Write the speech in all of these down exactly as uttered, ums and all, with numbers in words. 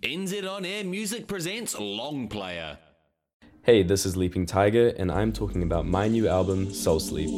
N Z On Air Music presents Long Player. Hey, this is Leaping Tiger, and I'm talking about my new album, Soul Sleep.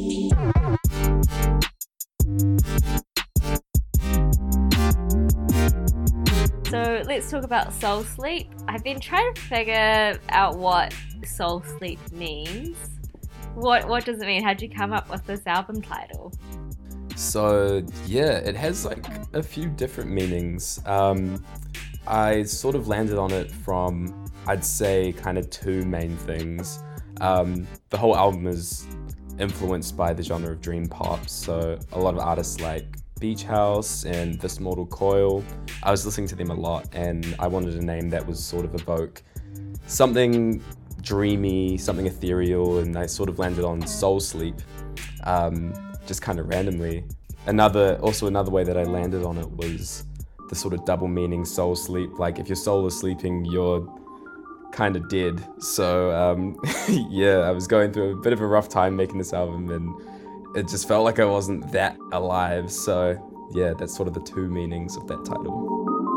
So let's talk about Soul Sleep. I've been trying to figure out what Soul Sleep means. What what does it mean? How'd you come up with this album title? So, yeah, it has like a few different meanings. Um, I sort of landed on it from, I'd say, kind of two main things. Um, the whole album is influenced by the genre of dream pop, so a lot of artists like Beach House and This Mortal Coil. I was listening to them a lot, and I wanted a name that was sort of evoke something dreamy, something ethereal, and I sort of landed on Soul Sleep, um, just kind of randomly. Another, also another way that I landed on it was the sort of double meaning soul sleep. Like if your soul is sleeping, you're kind of dead. So um, yeah, I was going through a bit of a rough time making this album, and it just felt like I wasn't that alive. So yeah, that's sort of the two meanings of that title.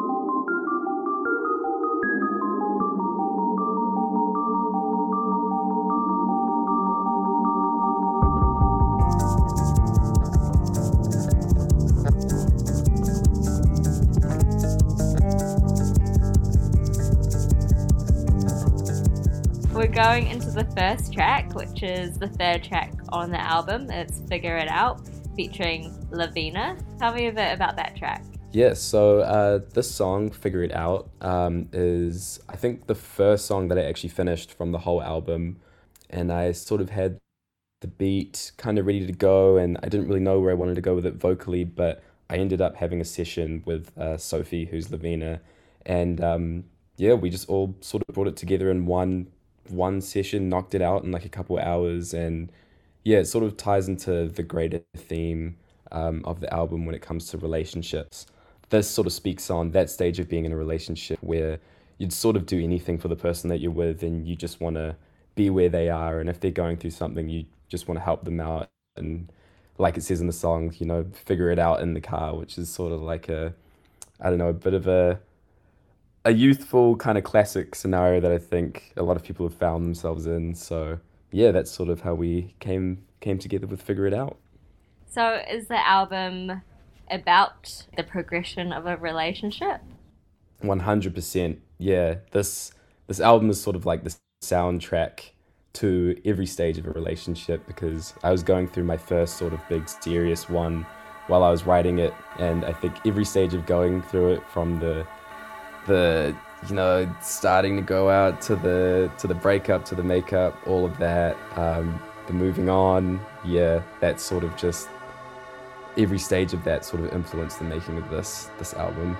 We're going into the first track, which is the third track on the album. It's Figure It Out, featuring Lavina. Tell me a bit about that track. Yeah, so uh, this song, Figure It Out, um, is, I think, the first song that I actually finished from the whole album. And I sort of had the beat kind of ready to go, and I didn't really know where I wanted to go with it vocally, but I ended up having a session with uh, Sophie, who's Lavina. And um, yeah, we just all sort of brought it together in one one session, knocked it out in like a couple hours, and yeah, it sort of ties into the greater theme um, of the album when it comes to relationships. This sort of speaks on that stage of being in a relationship where you'd sort of do anything for the person that you're with, and you just want to be where they are, and if they're going through something, you just want to help them out, and like it says in the song, you know, figure it out in the car, which is sort of like a, I don't know, a bit of a a youthful kind of classic scenario that I think a lot of people have found themselves in. So yeah, that's sort of how we came came together with Figure It Out. So is the album about the progression of a relationship? one hundred percent. Yeah, this this album is sort of like the soundtrack to every stage of a relationship, because I was going through my first sort of big serious one while I was writing it, and I think every stage of going through it, from the the you know starting to go out to the to the breakup to the makeup, all of that, um, the moving on, yeah, that's sort of just every stage of that sort of influenced the making of this this album.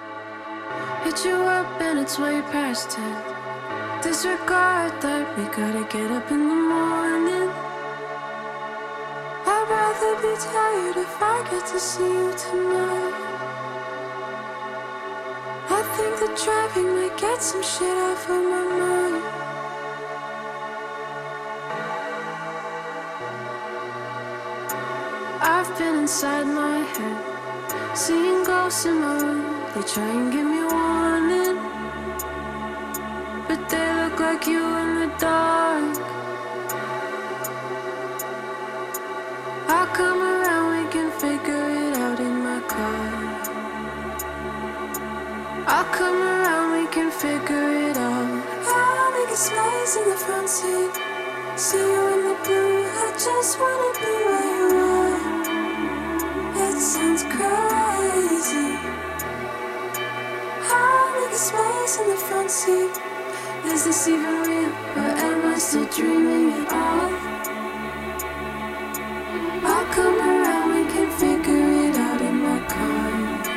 Hit you up and it's way past ten. Disregard that we gotta get up in the morning. I'd rather be tired if I get to see you tonight. I think that driving might get some shit off of my mind. I've been inside my head, seeing ghosts in my room. They try and give me warning, but they look like you in the dark. I'll come around, we can figure it out in my car. I'll come around, we can figure it out. I'll make a space in the front seat. See you in the blue, I just wanna be where you are. It sounds crazy. I'll make a space in the front seat. Is this even real, or am I still dreaming it all? I'll come around, we can figure it out in my car.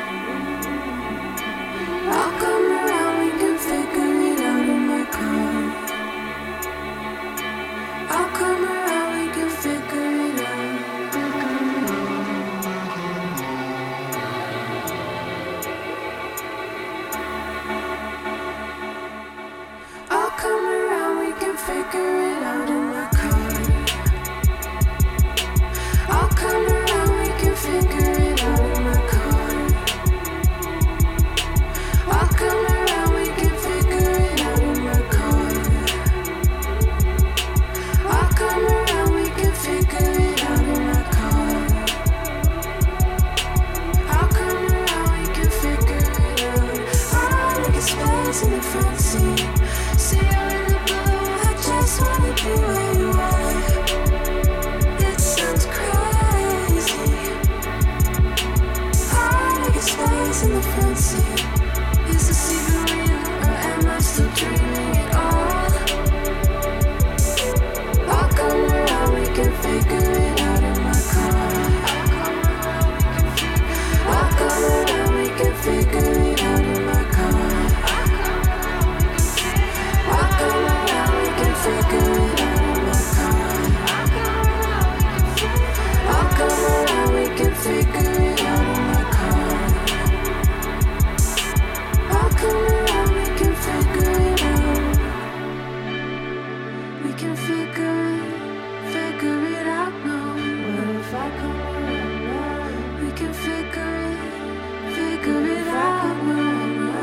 I'll come around, we can figure it out in my car. I'll come around, we can figure it out. I'll come around, we can figure it out in my car. I'll come around. smiles in the front seat. See you in the blue, I just wanna be where you are. It sounds crazy. All I get space in the front seat. Is this even real, or am I still dreaming it all? I'll come around, we can figure it out in my car. I'll come around, we can figure it out in my car. I'll come around, we can figure it out in my car. I'll come around, we can figure it out in my car. I'll come around, we can figure it out. We can figure it, figure it out now. What if I come around now? We can figure it, figure it out now.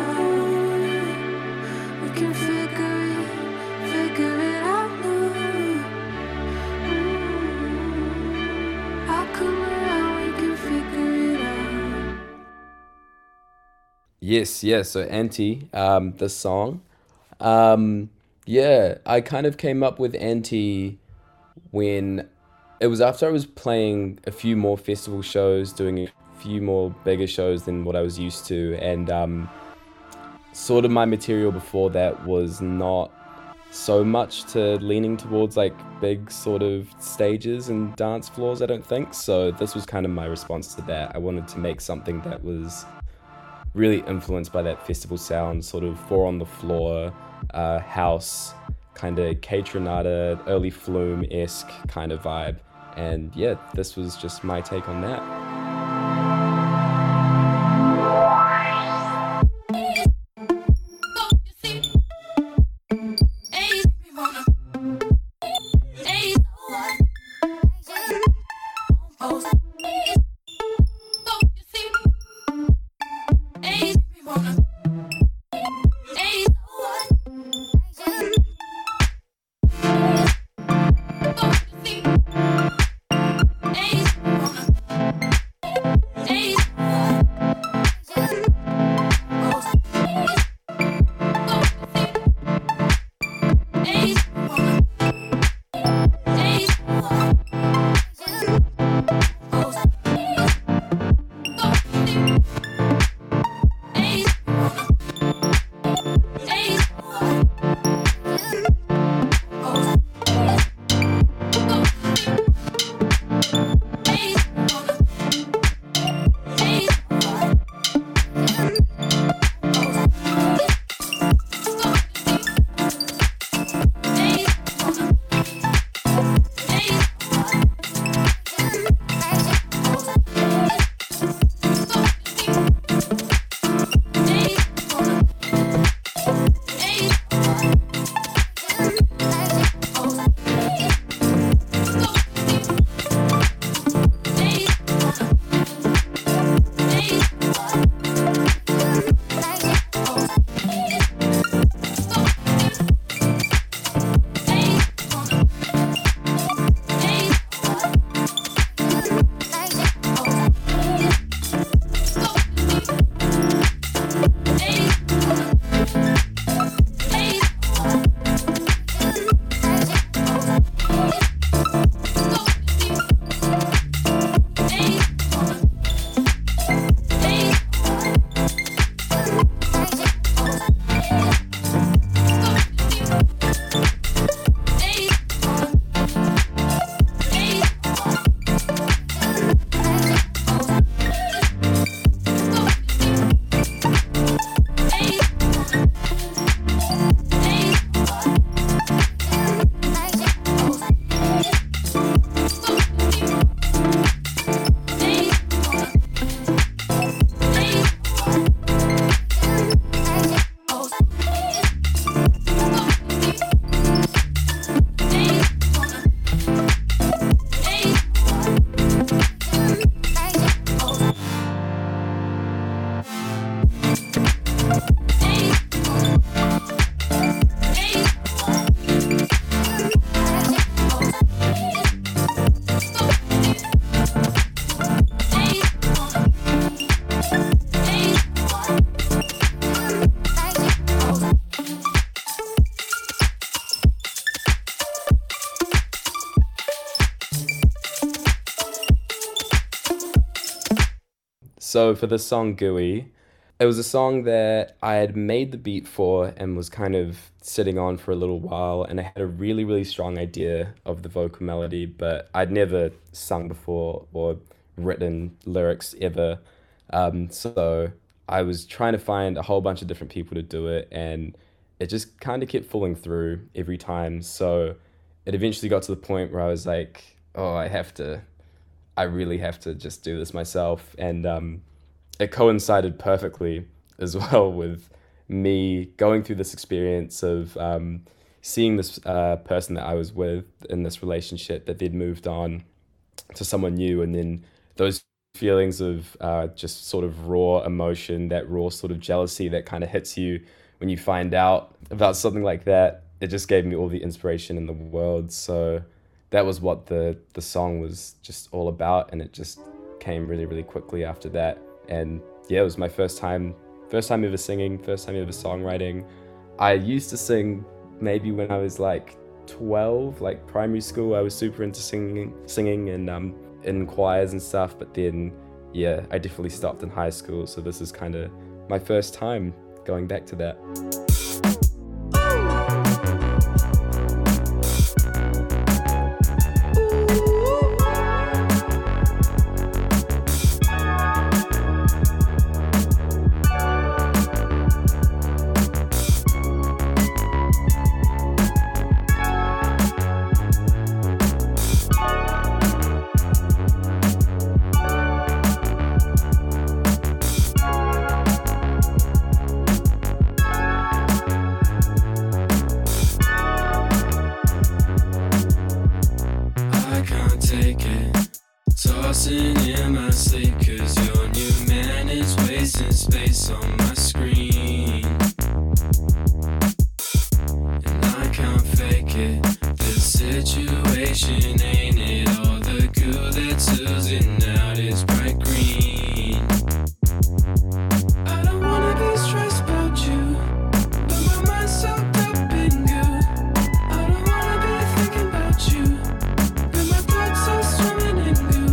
We can figure it, figure it out now. Mm. I'll come around, we can figure it out. Yes, yes. So Anti, um, the song. Um, yeah, I kind of came up with Anti when it was after I was playing a few more festival shows, doing a few more bigger shows than what I was used to, and um, sort of my material before that was not so much to leaning towards like big sort of stages and dance floors, I don't think. So this was kind of my response to that. I wanted to make something that was really influenced by that festival sound, sort of four on the floor, uh, house, kind of K-Tronada, early Flume-esque kind of vibe. And yeah, this was just my take on that. Hey, So for the song Gooey, it was a song that I had made the beat for and was kind of sitting on for a little while, and I had a really, really strong idea of the vocal melody, but I'd never sung before or written lyrics ever. Um, so I was trying to find a whole bunch of different people to do it, and it just kind of kept falling through every time. So it eventually got to the point where I was like, oh, I have to, I really have to just do this myself. And um, it coincided perfectly as well with me going through this experience of um, seeing this uh, person that I was with in this relationship that they'd moved on to someone new, and then those feelings of uh, just sort of raw emotion, that raw sort of jealousy that kind of hits you when you find out about something like that. It just gave me all the inspiration in the world. So that was what the the song was just all about, and it just came really, really quickly after that. And yeah, it was my first time, first time ever singing, first time ever songwriting. I used to sing maybe when I was like twelve, like primary school. I was super into singing, singing and um, in choirs and stuff. But then, yeah, I definitely stopped in high school. So this is kind of my first time going back to that. Tossing in my sleep, cause your new man is wasting space on my screen. And I can't fake it, this situation ain't it. All the goo that's oozing out is bright green. I don't wanna be stressed about you, but my mind's soaked up in goo. I don't wanna be thinking about you, but my thoughts are swimming in goo.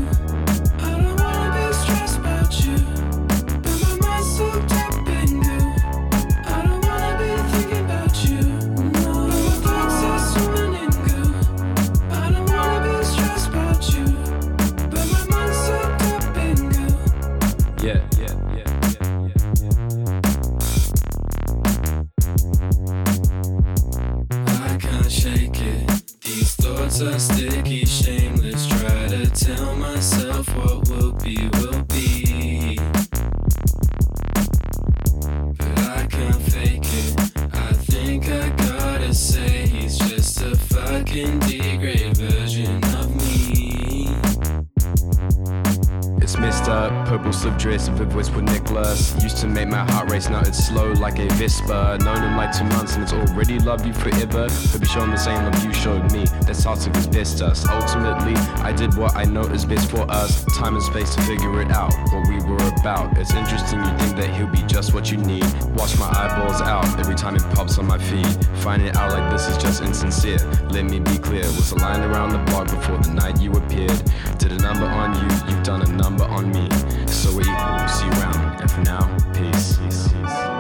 So sticky, shameless, try to tell myself what will be, will be. But I can't fake it, I think I gotta say he's just a fucking degraded version of me. It's messed up, purple slip dress with a voice with Nicholas. Used to make my heart race, now it's slow like a Vespa. Known him like two months and it's already love you forever. Could be showing the same love you showed me, that's toxic as best us. Ultimately, I did what I know is best for us. Time and space to figure it out, what we were about. It's interesting you think that he'll be just what you need. Watch my eyeballs out every time it pops on my feed. Finding out like this is just insincere. Let me be clear, was a line around the block before the night you appeared. Did a number on you, you've done a number on me. So we're equal, see you around, and for now, peace. peace, peace.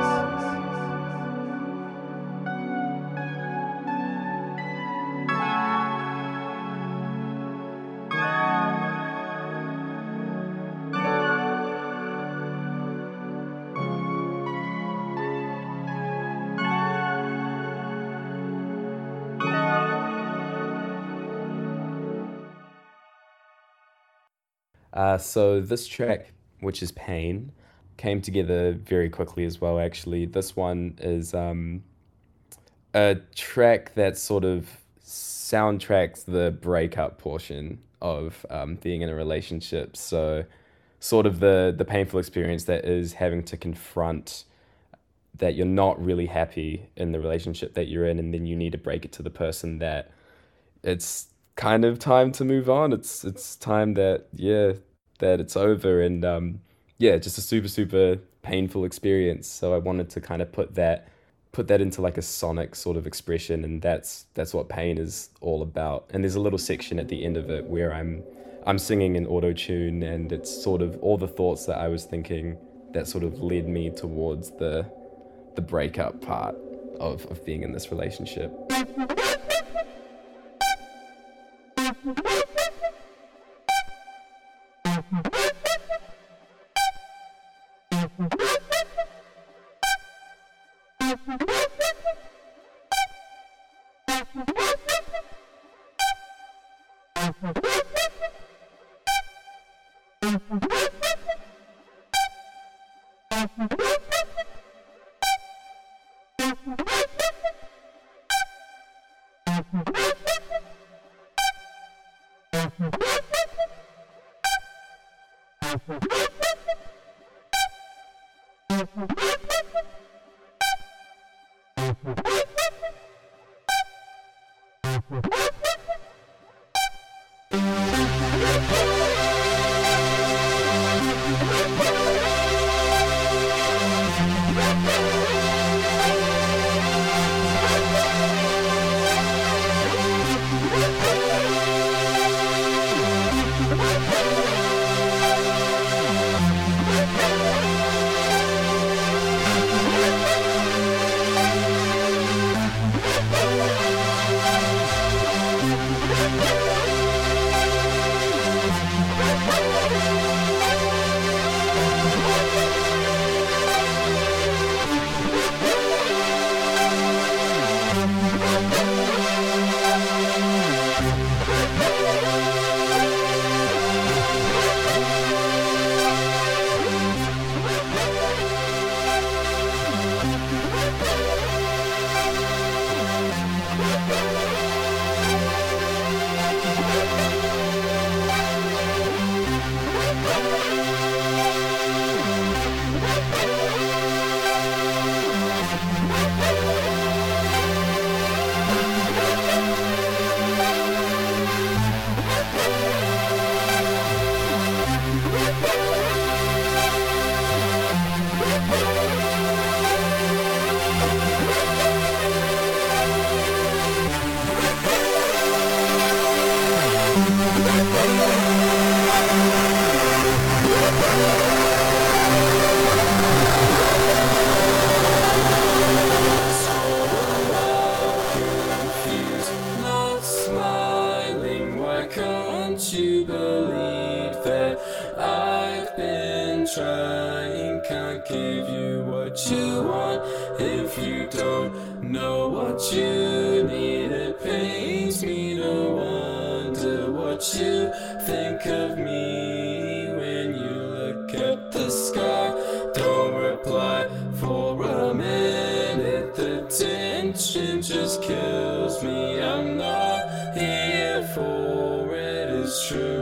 Uh, so this track, which is Pain, came together very quickly as well, actually. This one is um, a track that sort of soundtracks the breakup portion of um, being in a relationship. So sort of the, the painful experience that is having to confront that you're not really happy in the relationship that you're in, and then you need to break it to the person that it's kind of time to move on. It's it's time that, yeah, that it's over. And um, yeah, just a super, super painful experience. So I wanted to kind of put that put that into like a sonic sort of expression, and that's that's what Pain is all about. And there's a little section at the end of it where I'm I'm singing in auto tune, and it's sort of all the thoughts that I was thinking that sort of led me towards the the breakup part of, of being in this relationship. trying, can't give you what you want. If you don't know what you need, it pains me to wonder what you think of me when you look at the sky. Don't reply for a minute, the tension just kills me. I'm not here for it, it's true.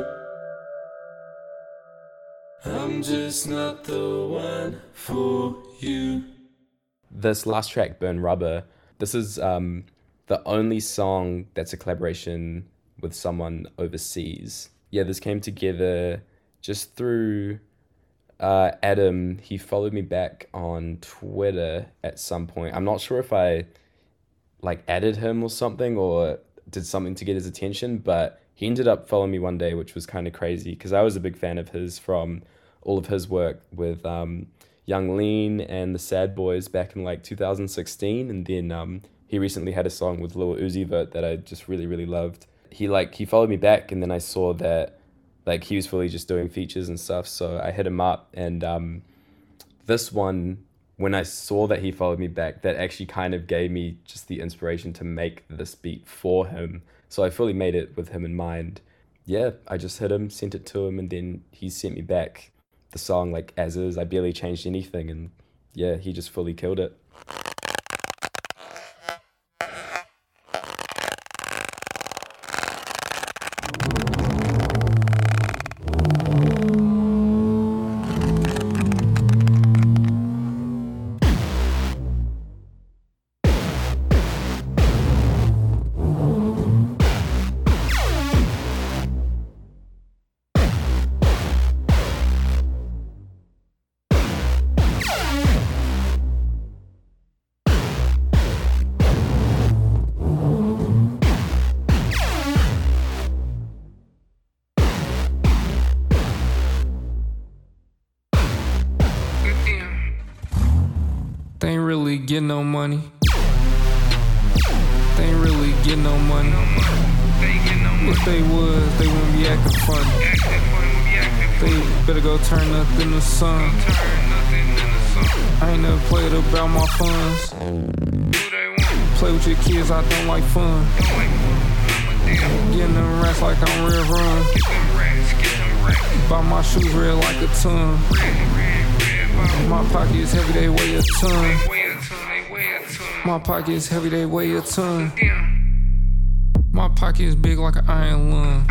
I'm just not the one for you. This last track, Burn Rubber, this is um, the only song that's a collaboration with someone overseas. Yeah, this came together just through uh, Adam. He followed me back on Twitter at some point. I'm not sure if I like added him or something or did something to get his attention, but he ended up following me one day, which was kind of crazy because I was a big fan of his from all of his work with um, Young Lean and the Sad Boys back in like two thousand sixteen, and then um, he recently had a song with Lil Uzi Vert that I just really really loved. He like he followed me back, and then I saw that like he was fully just doing features and stuff, so I hit him up, and um, this one, when I saw that he followed me back, that actually kind of gave me just the inspiration to make this beat for him. So I fully made it with him in mind. Yeah, I just hit him, sent it to him, and then he sent me back the song like as is. I barely changed anything, and yeah, he just fully killed it. get no money. They ain't really get no money. If they was, they wouldn't be acting funny. They better go turn nothing to sun. I ain't never played about my funds. Play with your kids, I don't like fun. Getting them rats like I'm real run. Buy my shoes red like a ton. My pocket is heavy, they weigh a ton. My pocket is heavy, they weigh a ton. My pocket is big like an iron lung.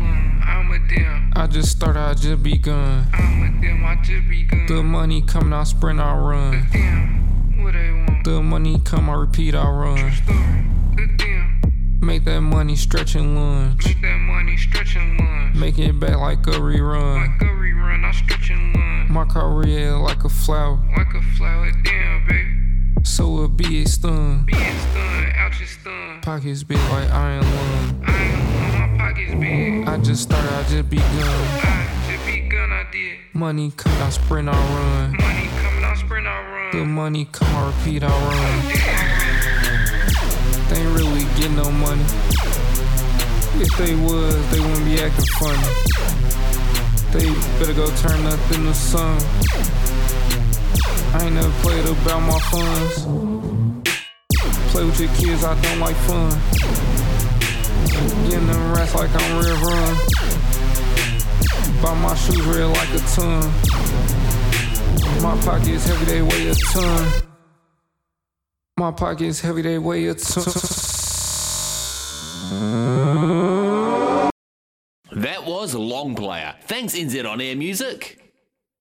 I just started, I just begun. The money coming, I sprint, I run. The money come, I repeat, I run. Make that money stretch and lunge. Make that money stretch and lunge. Make it back like a rerun. Like a rerun, I stretch and lunge. My career like a flower. Like a flower, damn, baby. So it be a stun. Be it stun, out your stun. Pockets big like iron lung. Iron lung, my pockets big. I just started, I just begun. I just begun, I did. Money come, I sprint, I run. Money coming, I sprint, I run. The money come, I repeat, I run. They ain't really get no money. If they was, they wouldn't be acting funny. They better go turn nothing to sun. I ain't never played about my funds. Play with your kids, I don't like fun. Getting them rats like I'm real run. Buy my shoes red like a ton. My pocket is heavy, they weigh a ton. My pocket is heavy, they weigh a ton. That was Long Player. Thanks, N Z On Air Music.